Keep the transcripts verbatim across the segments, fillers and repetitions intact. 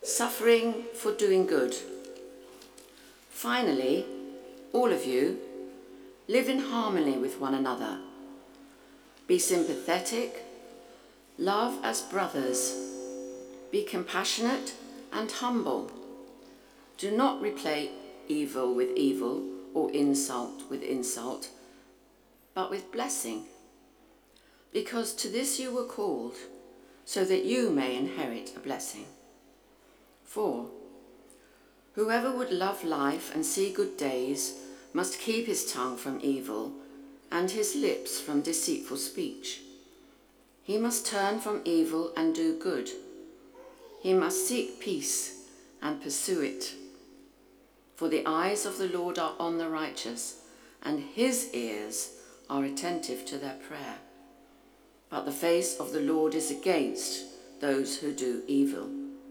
suffering for doing good. Finally, all of you, live in harmony with one another. Be sympathetic, love as brothers, be compassionate and humble. Do not repay evil with evil or insult with insult, but with blessing, because to this you were called, so that you may inherit a blessing. For whoever would love life and see good days must keep his tongue from evil and his lips from deceitful speech. He must turn from evil and do good. He must seek peace and pursue it. For the eyes of the Lord are on the righteous, and his ears are attentive to their prayer. But the face of the Lord is against those who do evil.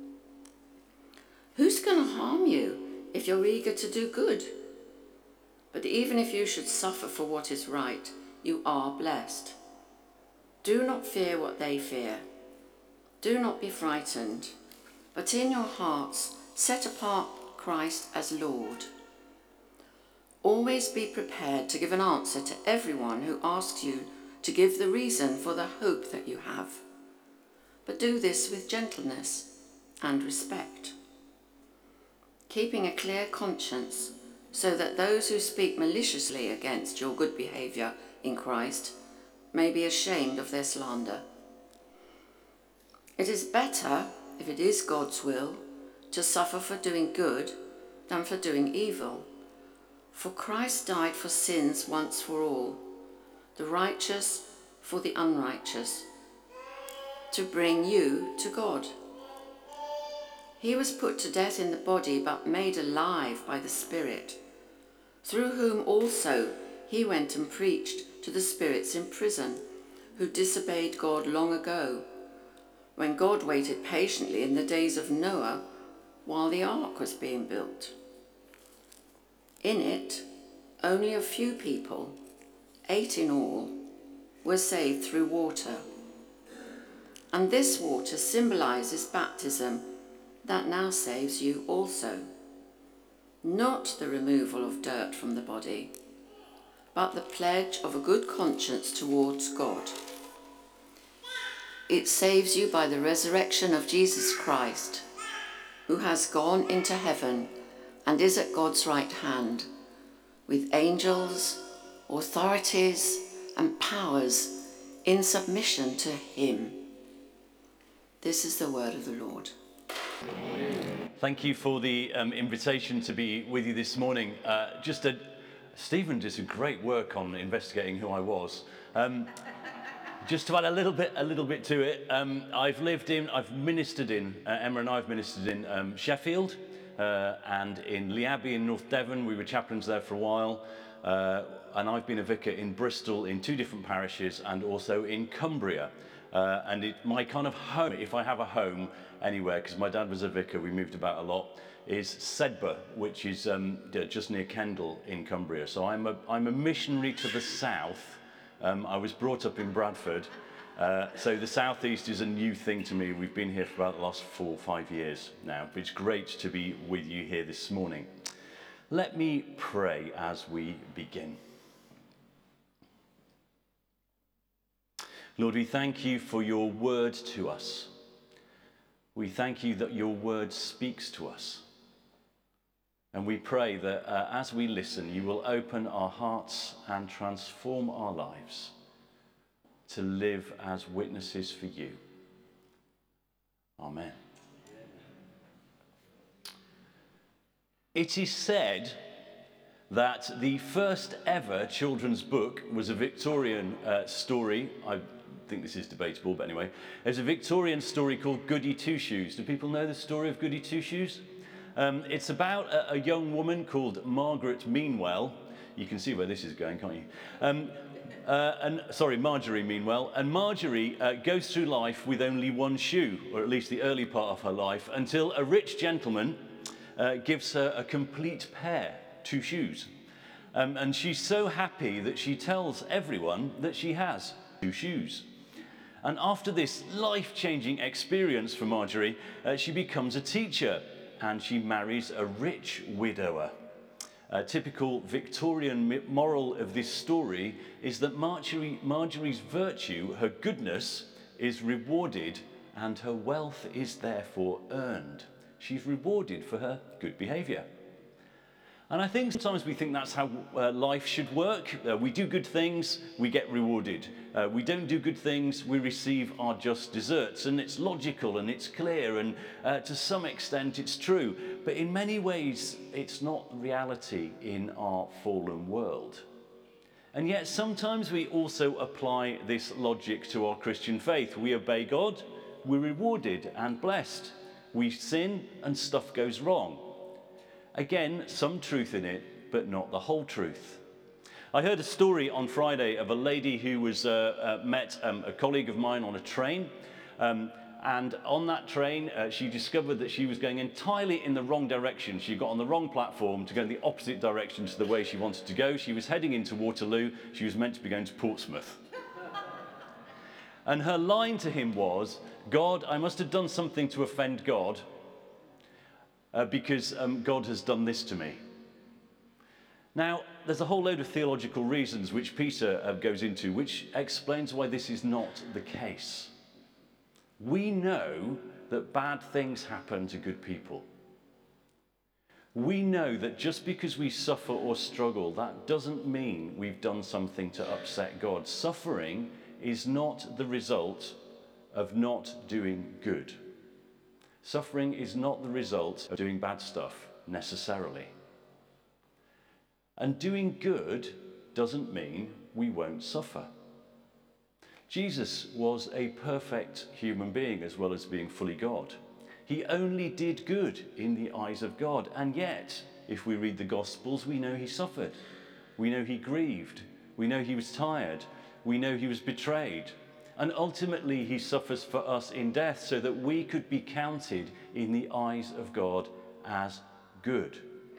Who's going to harm you if you're eager to do good? But even if you should suffer for what is right, you are blessed. Do not fear what they fear. Do not be frightened, but in your hearts set apart Christ as Lord. Always be prepared to give an answer to everyone who asks you to give the reason for the hope that you have. But do this with gentleness and respect, keeping a clear conscience, so that those who speak maliciously against your good behaviour in Christ may be ashamed of their slander. It is better, if it is God's will, to suffer for doing good than for doing evil. For Christ died for sins once for all, the righteous for the unrighteous, to bring you to God. He was put to death in the body, but made alive by the Spirit, through whom also he went and preached to the spirits in prison, who disobeyed God long ago, when God waited patiently in the days of Noah while the ark was being built. In it, only a few people, eight in all, were saved through water. And this water symbolizes baptism that now saves you also. Not the removal of dirt from the body, but the pledge of a good conscience towards God. It saves you by the resurrection of Jesus Christ, who has gone into heaven and is at God's right hand, with angels, authorities, and powers in submission to him. This is the word of the Lord. Thank you for the um, invitation to be with you this morning. Uh, just a, Stephen did some great work on investigating who I was. Um, just to add a little bit, a little bit to it, um, I've lived in, I've ministered in, uh, Emma and I have ministered in um, Sheffield uh, and in Lee Abbey in North Devon. We were chaplains there for a while. Uh, and I've been a vicar in Bristol in two different parishes and also in Cumbria. Uh, and it, my kind of home, if I have a home anywhere, because my dad was a vicar, we moved about a lot, is Sedbergh, which is um, just near Kendal in Cumbria. So I'm a, I'm a missionary to the south. Um, I was brought up in Bradford. Uh, so the southeast is a new thing to me. We've been here for about the last four or five years now. But it's great to be with you here this morning. Let me pray as we begin. Lord, we thank you for your word to us. We thank you that your word speaks to us. And we pray that uh, as we listen, you will open our hearts and transform our lives to live as witnesses for you. Amen. It is said that the first ever children's book was a Victorian uh, story. I think this is debatable, but anyway. There's a Victorian story called Goody Two-Shoes. Do people know the story of Goody Two-Shoes? Um, it's about a, a young woman called Margaret Meanwell. You can see where this is going, can't you? Um, uh, and sorry, Marjorie Meanwell. And Marjorie uh, goes through life with only one shoe, or at least the early part of her life, until a rich gentleman uh, gives her a complete pair, two shoes. Um, and she's so happy that she tells everyone that she has two shoes. And after this life-changing experience for Marjorie, uh, she becomes a teacher and she marries a rich widower. A typical Victorian moral of this story is that Marjorie, Marjorie's virtue, her goodness, is rewarded and her wealth is therefore earned. She's rewarded for her good behaviour. And I think sometimes we think that's how uh, life should work. Uh, we do good things, we get rewarded. Uh, we don't do good things, we receive our just deserts. And it's logical and it's clear and uh, to some extent it's true. But in many ways, it's not reality in our fallen world. And yet sometimes we also apply this logic to our Christian faith. We obey God, we're rewarded and blessed. We sin and stuff goes wrong. Again, some truth in it, but not the whole truth. I heard a story on Friday of a lady who was uh, uh, met um, a colleague of mine on a train. Um, and on that train, uh, she discovered that she was going entirely in the wrong direction. She got on the wrong platform to go in the opposite direction to the way she wanted to go. She was heading into Waterloo. She was meant to be going to Portsmouth. And her line to him was, "God, I must have done something to offend God. Uh, because um, God has done this to me." Now, there's a whole load of theological reasons which Peter uh, goes into, which explains why this is not the case. We know that bad things happen to good people. We know that just because we suffer or struggle, that doesn't mean we've done something to upset God. Suffering is not the result of not doing good. Suffering is not the result of doing bad stuff, necessarily. And doing good doesn't mean we won't suffer. Jesus was a perfect human being as well as being fully God. He only did good in the eyes of God, and yet, if we read the Gospels, we know he suffered. We know he grieved. We know he was tired. We know he was betrayed. And ultimately, he suffers for us in death so that we could be counted in the eyes of God as good.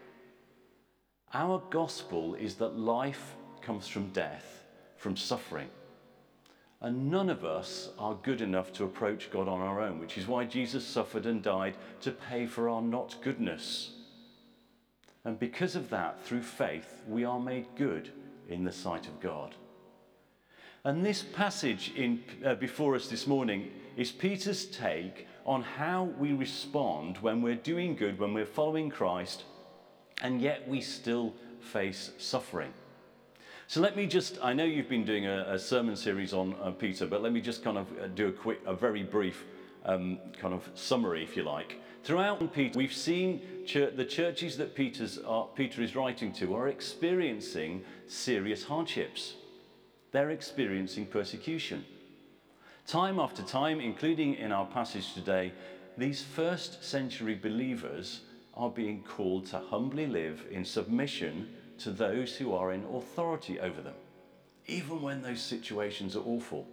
Our gospel is that life comes from death, from suffering. And none of us are good enough to approach God on our own, which is why Jesus suffered and died to pay for our not goodness. And because of that, through faith, we are made good in the sight of God. And this passage in, uh, before us this morning is Peter's take on how we respond when we're doing good, when we're following Christ, and yet we still face suffering. So let me just, I know you've been doing a, a sermon series on uh, Peter, but let me just kind of uh, do a quick, a very brief um, kind of summary, if you like. Throughout Peter, we've seen ch- the churches that Peter's, uh, Peter is writing to are experiencing serious hardships. They're experiencing persecution. Time after time, including in our passage today, these first century believers are being called to humbly live in submission to those who are in authority over them, even when those situations are awful.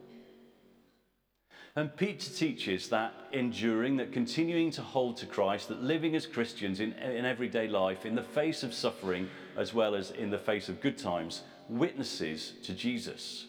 And Peter teaches that enduring, that continuing to hold to Christ, that living as Christians in, in everyday life, in the face of suffering as well as in the face of good times, witnesses to Jesus.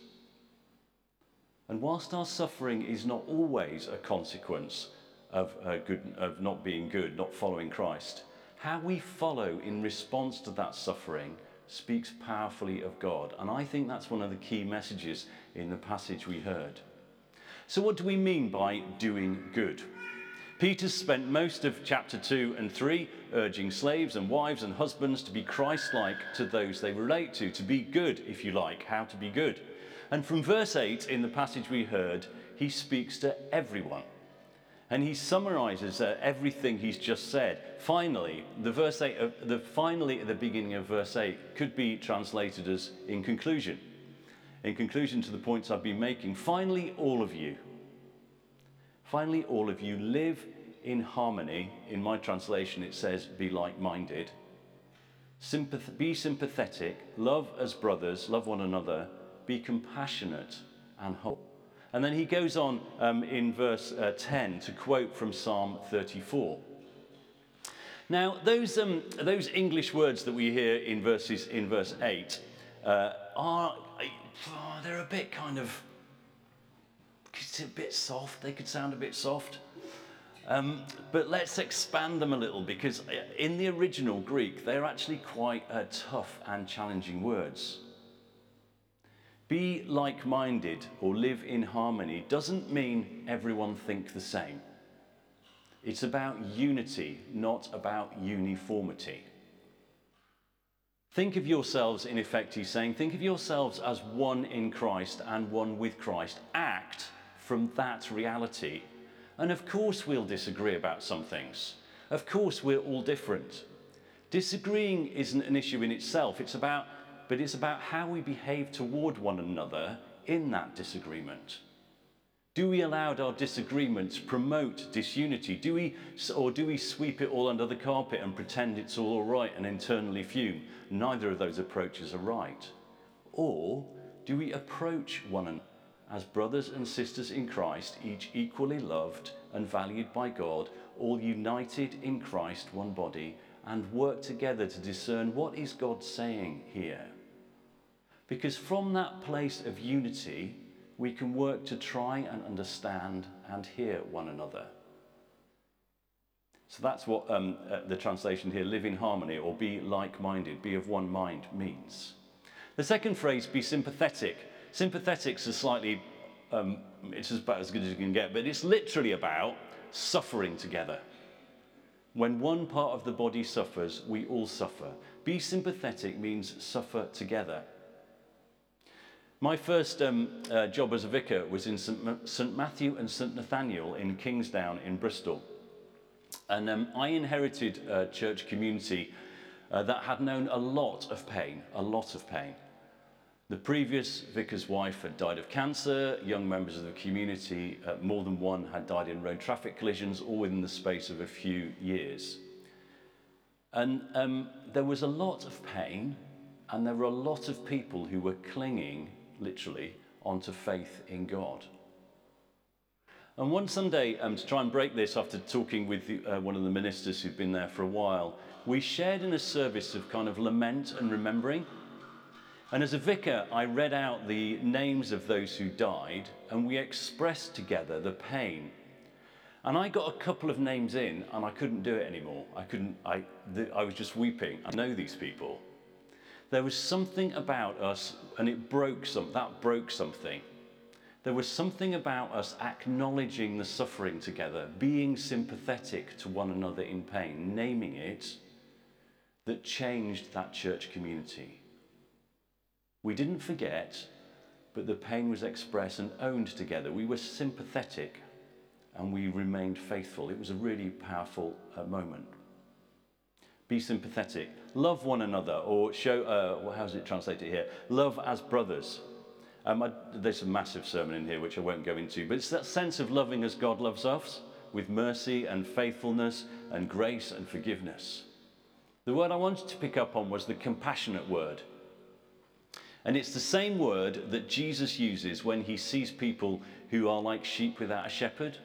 And whilst our suffering is not always a consequence of, uh, good, of not being good, not following Christ, how we follow in response to that suffering speaks powerfully of God. And I think that's one of the key messages in the passage we heard. So what do we mean by doing good? Peter spent most of chapter two and three urging slaves and wives and husbands to be Christ-like to those they relate to, to be good, if you like, how to be good. And from verse eight in the passage we heard, he speaks to everyone. And he summarizes uh, everything he's just said. Finally, the verse eight, uh, the finally at the beginning of verse eight could be translated as in conclusion. In conclusion to the points I've been making, finally, all of you, finally, all of you live in harmony. In my translation, it says, be like-minded. Sympath- be sympathetic, love as brothers, love one another, be compassionate and whole. And then he goes on um, in verse uh, ten to quote from Psalm thirty-four. Now, those, um, those English words that we hear in, verses, in verse eight uh, are, they're a bit kind of it's a bit soft. They could sound a bit soft. Um, but let's expand them a little, because in the original Greek, they're actually quite uh, tough and challenging words. Be like-minded or live in harmony doesn't mean everyone think the same. It's about unity, not about uniformity. Think of yourselves, in effect, he's saying, think of yourselves as one in Christ and one with Christ. Act from that reality. And of course we'll disagree about some things. Of course we're all different. Disagreeing isn't an issue in itself, it's about, but it's about how we behave toward one another in that disagreement. Do we allow our disagreements promote disunity? Do we, or do we sweep it all under the carpet and pretend it's all all right and internally fume? Neither of those approaches are right. Or do we approach one another as brothers and sisters in Christ, each equally loved and valued by God, all united in Christ, one body, and work together to discern what is God saying here? Because from that place of unity, we can work to try and understand and hear one another. So that's what um, uh, the translation here, live in harmony or be like-minded, be of one mind, means. The second phrase, be sympathetic. Sympathetic's a slightly, um, it's about as good as you can get, but it's literally about suffering together. When one part of the body suffers, we all suffer. Be sympathetic means suffer together. My first um, uh, job as a vicar was in Saint Matthew and Saint Nathaniel in Kingsdown in Bristol. And um, I inherited a church community uh, that had known a lot of pain, a lot of pain. The previous vicar's wife had died of cancer, young members of the community, uh, more than one, had died in road traffic collisions, all within the space of a few years. And um, there was a lot of pain, and there were a lot of people who were clinging, literally, onto faith in God. And one Sunday, um, to try and break this after talking with the, uh, one of the ministers who'd been there for a while, we shared in a service of kind of lament and remembering. And as a vicar, I read out the names of those who died, and we expressed together the pain. And I got a couple of names in, and I couldn't do it anymore. I couldn't, I, the, I was just weeping. I know these people. There was something about us, and it broke some, that broke something. There was something about us acknowledging the suffering together, being sympathetic to one another in pain, naming it, that changed that church community. We didn't forget, but the pain was expressed and owned together. We were sympathetic, and we remained faithful. It was a really powerful uh, moment. Be sympathetic. Love one another, or show, uh, well, how's it translated here? Love as brothers. Um, I, there's a massive sermon in here which I won't go into, but it's that sense of loving as God loves us, with mercy and faithfulness and grace and forgiveness. The word I wanted to pick up on was the compassionate word. And it's the same word that Jesus uses when he sees people who are like sheep without a shepherd.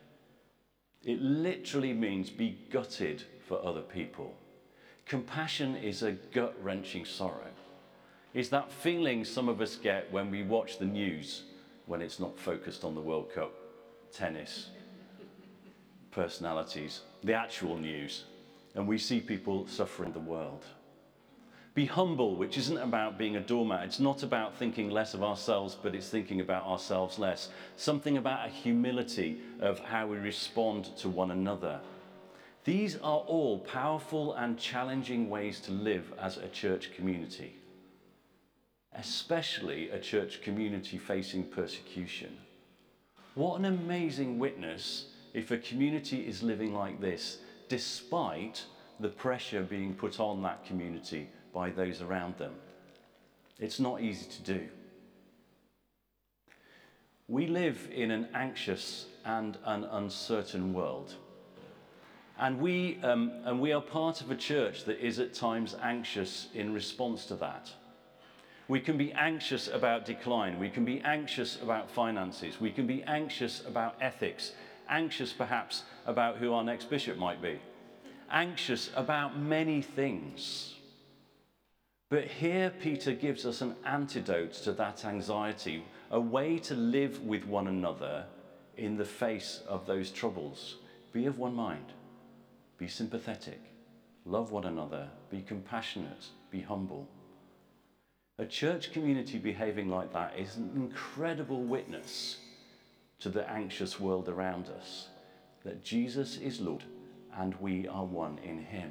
It literally means be gutted for other people. Compassion is a gut-wrenching sorrow. It's that feeling some of us get when we watch the news when it's not focused on the World Cup, tennis, personalities, the actual news, and we see people suffering the world. Be humble, which isn't about being a doormat. It's not about thinking less of ourselves, but it's thinking about ourselves less. Something about a humility of how we respond to one another. These are all powerful and challenging ways to live as a church community, especially a church community facing persecution. What an amazing witness if a community is living like this, despite the pressure being put on that community by those around them. It's not easy to do. We live in an anxious and an uncertain world. And we, um, and we are part of a church that is at times anxious in response to that. We can be anxious about decline. We can be anxious about finances. We can be anxious about ethics. Anxious perhaps about who our next bishop might be. Anxious about many things. But here Peter gives us an antidote to that anxiety, a way to live with one another in the face of those troubles. Be of one mind, be sympathetic, love one another, be compassionate, be humble. A church community behaving like that is an incredible witness to the anxious world around us, that Jesus is Lord and we are one in him.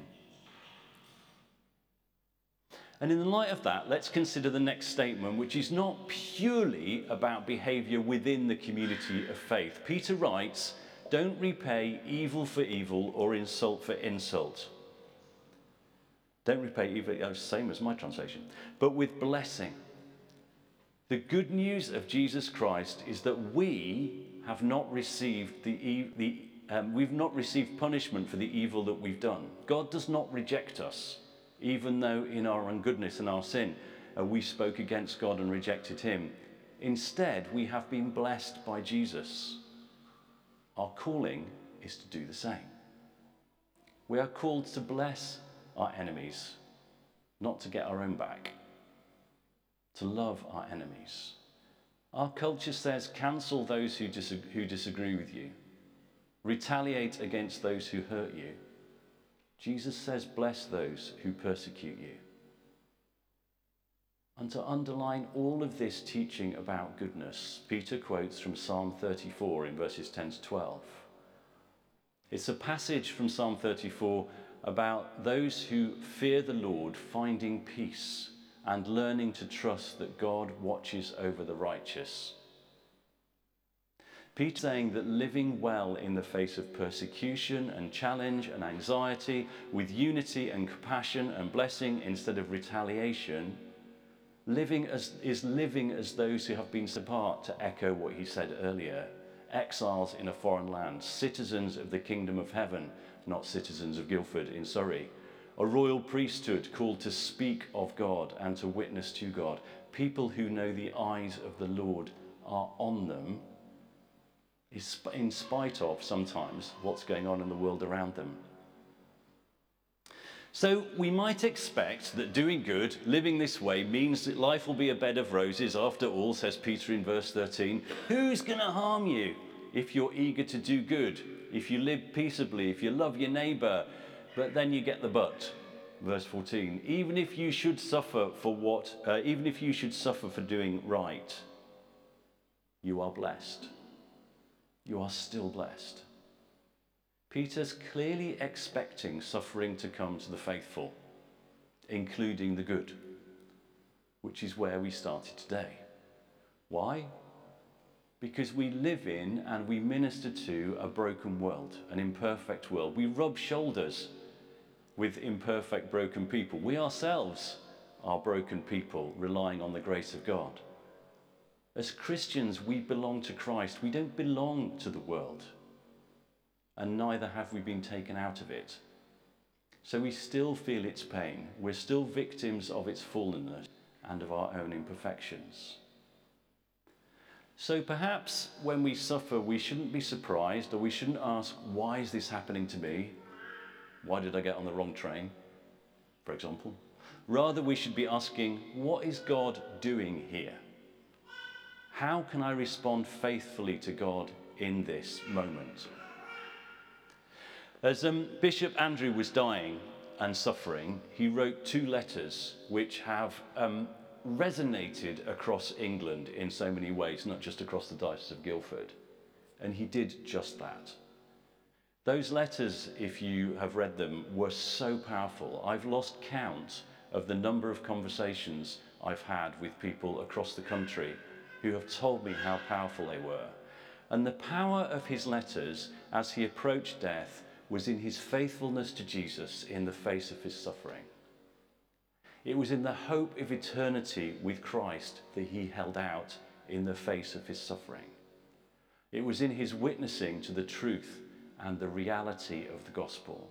And in the light of that, let's consider the next statement, which is not purely about behaviour within the community of faith. Peter writes, don't repay evil for evil or insult for insult. Don't repay evil, oh, same as my translation, but with blessing. The good news of Jesus Christ is that we have not received the, the um, we've not received punishment for the evil that we've done. God does not reject us, even though in our ungoodness and our sin uh, we spoke against God and rejected him. Instead, we have been blessed by Jesus. Our calling is to do the same. We are called to bless our enemies, not to get our own back, to love our enemies. Our culture says cancel those who, dis- who disagree with you, retaliate against those who hurt you. Jesus says bless those who persecute you. And to underline all of this teaching about goodness, Peter quotes from Psalm thirty-four in verses ten to twelve. It's a passage from Psalm thirty-four about those who fear the Lord finding peace and learning to trust that God watches over the righteous. Peter saying that living well in the face of persecution and challenge and anxiety, with unity and compassion and blessing instead of retaliation, living as, is living as those who have been set apart, to echo what he said earlier. Exiles in a foreign land, citizens of the kingdom of heaven, not citizens of Guildford in Surrey. A royal priesthood called to speak of God and to witness to God. People who know the eyes of the Lord are on them, in spite of sometimes what's going on in the world around them. So we might expect that doing good, living this way, means that life will be a bed of roses. After all, says Peter in verse thirteen, who's going to harm you if you're eager to do good, if you live peaceably, if you love your neighbour? But then you get the but. Verse fourteen, even if you should suffer for what, uh, even if you should suffer for doing right, you are blessed. You are still blessed. Peter's clearly expecting suffering to come to the faithful, including the good, which is where we started today. Why? Because we live in and we minister to a broken world, an imperfect world. We rub shoulders with imperfect, broken people. We ourselves are broken people relying on the grace of God. As Christians, we belong to Christ. We don't belong to the world. And neither have we been taken out of it. So we still feel its pain. We're still victims of its fallenness and of our own imperfections. So perhaps when we suffer, we shouldn't be surprised, or we shouldn't ask, why is this happening to me? Why did I get on the wrong train, for example? Rather, we should be asking, what is God doing here? How can I respond faithfully to God in this moment? As um, Bishop Andrew was dying and suffering, he wrote two letters which have um, resonated across England in so many ways, not just across the Diocese of Guildford. And he did just that. Those letters, if you have read them, were so powerful. I've lost count of the number of conversations I've had with people across the country who have told me how powerful they were. And the power of his letters as he approached death was in his faithfulness to Jesus in the face of his suffering. It was in the hope of eternity with Christ that he held out in the face of his suffering. It was in his witnessing to the truth and the reality of the gospel.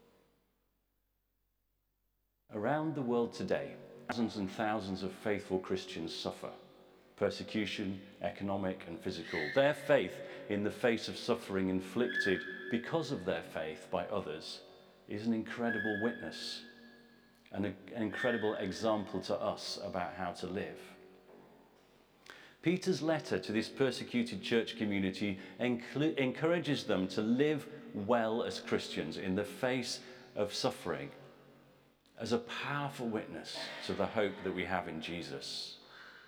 Around the world today, thousands and thousands of faithful Christians suffer persecution, economic and physical. Their faith in the face of suffering inflicted because of their faith by others is an incredible witness and a, an incredible example to us about how to live. Peter's letter to this persecuted church community encl- encourages them to live well as Christians in the face of suffering, as a powerful witness to the hope that we have in Jesus.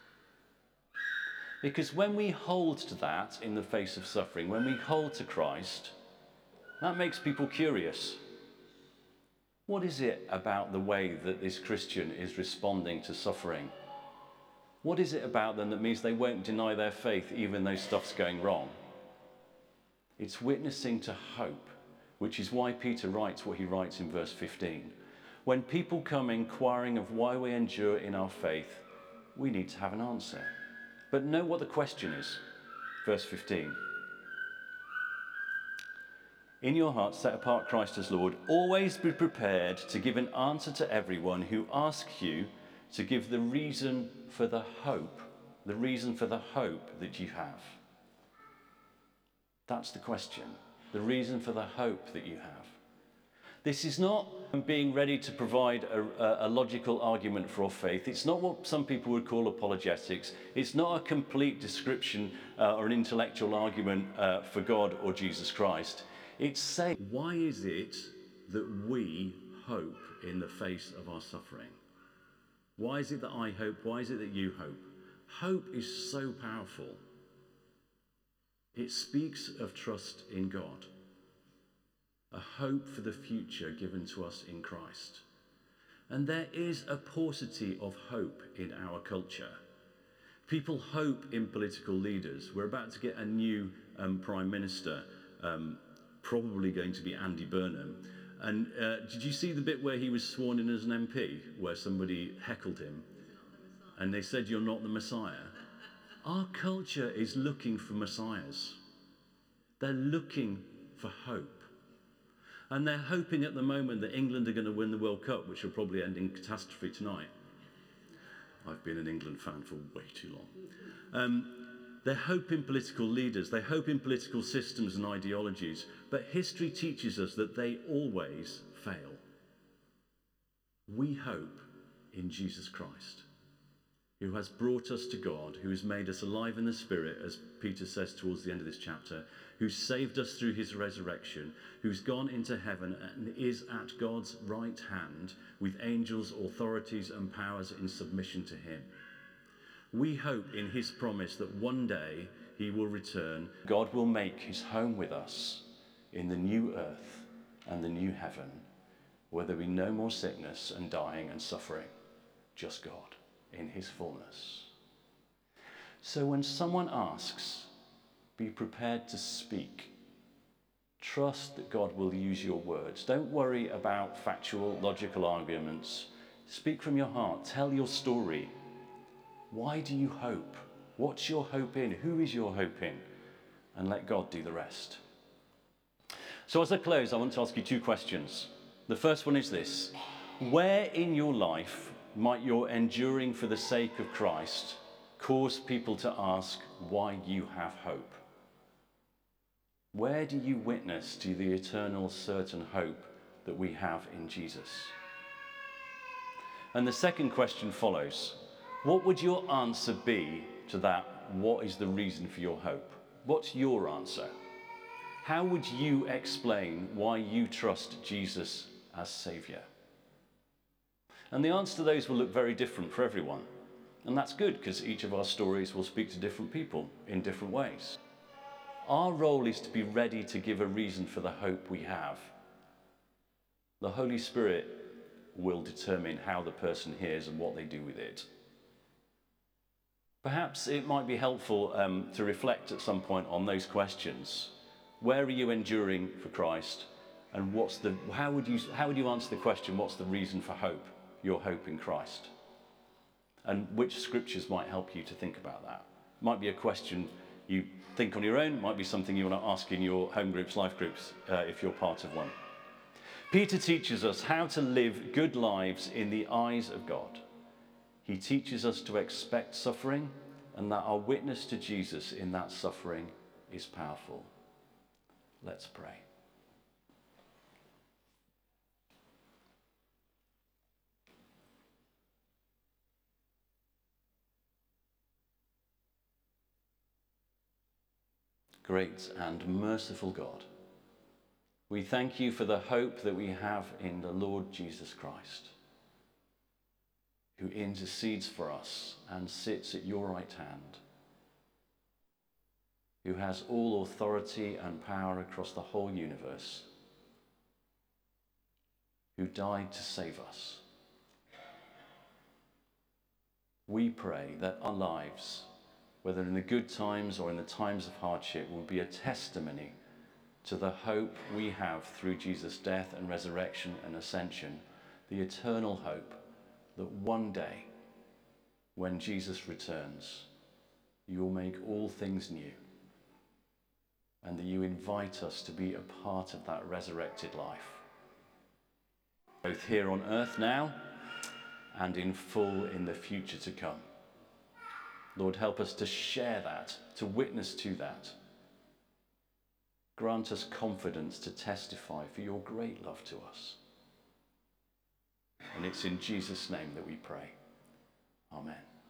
Because when we hold to that in the face of suffering, when we hold to Christ, that makes people curious. What is it about the way that this Christian is responding to suffering? What is it about them that means they won't deny their faith even though stuff's going wrong? It's witnessing to hope, which is why Peter writes what he writes in verse fifteen. When people come inquiring of why we endure in our faith, we need to have an answer. But know what the question is. Verse fifteen. In your heart, set apart Christ as Lord. Always be prepared to give an answer to everyone who asks you to give the reason for the hope, the reason for the hope that you have. That's the question, the reason for the hope that you have. This is not being ready to provide a, a logical argument for our faith. It's not what some people would call apologetics. It's not a complete description uh, or an intellectual argument uh, for God or Jesus Christ. It's saying, why is it that we hope in the face of our suffering? Why is it that I hope? Why is it that you hope? Hope is so powerful. It speaks of trust in God, a hope for the future given to us in Christ. And there is a paucity of hope in our culture. People hope in political leaders. We're about to get a new um, Prime Minister, um, probably going to be Andy Burnham. And uh, did you see the bit where he was sworn in as an M P, where somebody heckled him? And they said, "You're not the Messiah." Our culture is looking for messiahs. They're looking for hope. And they're hoping at the moment that England are going to win the World Cup, which will probably end in catastrophe tonight. I've been an England fan for way too long. Um, They hope in political leaders, they hope in political systems and ideologies, but history teaches us that they always fail. We hope in Jesus Christ, who has brought us to God, who has made us alive in the Spirit, as Peter says towards the end of this chapter, who saved us through his resurrection, who's gone into heaven and is at God's right hand with angels, authorities and powers in submission to him. We hope in his promise that one day he will return. God will make his home with us in the new earth and the new heaven, where there be no more sickness and dying and suffering, just God in his fullness. So when someone asks, be prepared to speak. Trust that God will use your words. Don't worry about factual, logical arguments. Speak from your heart. Tell your story. Why do you hope? What's your hope in? Who is your hope in? And let God do the rest. So as I close, I want to ask you two questions. The first one is this. Where in your life might your enduring for the sake of Christ cause people to ask why you have hope? Where do you witness to the eternal certain hope that we have in Jesus? And the second question follows. What would your answer be to that? What is the reason for your hope? What's your answer? How would you explain why you trust Jesus as Saviour? And the answer to those will look very different for everyone. And that's good, because each of our stories will speak to different people in different ways. Our role is to be ready to give a reason for the hope we have. The Holy Spirit will determine how the person hears and what they do with it. Perhaps it might be helpful um, to reflect at some point on those questions. Where are you enduring for Christ? And what's the, how would you, how would you answer the question, what's the reason for hope, your hope in Christ? And which scriptures might help you to think about that? Might be a question you think on your own, might be something you want to ask in your home groups, life groups, uh, if you're part of one. Peter teaches us how to live good lives in the eyes of God. He teaches us to expect suffering and that our witness to Jesus in that suffering is powerful. Let's pray. Great and merciful God, we thank you for the hope that we have in the Lord Jesus Christ, who intercedes for us and sits at your right hand, who has all authority and power across the whole universe, who died to save us. We pray that our lives, whether in the good times or in the times of hardship, will be a testimony to the hope we have through Jesus' death and resurrection and ascension, the eternal hope that one day, when Jesus returns, you will make all things new, and that you invite us to be a part of that resurrected life, both here on earth now and in full in the future to come. Lord, help us to share that, to witness to that. Grant us confidence to testify for your great love to us. And it's in Jesus' name that we pray. Amen.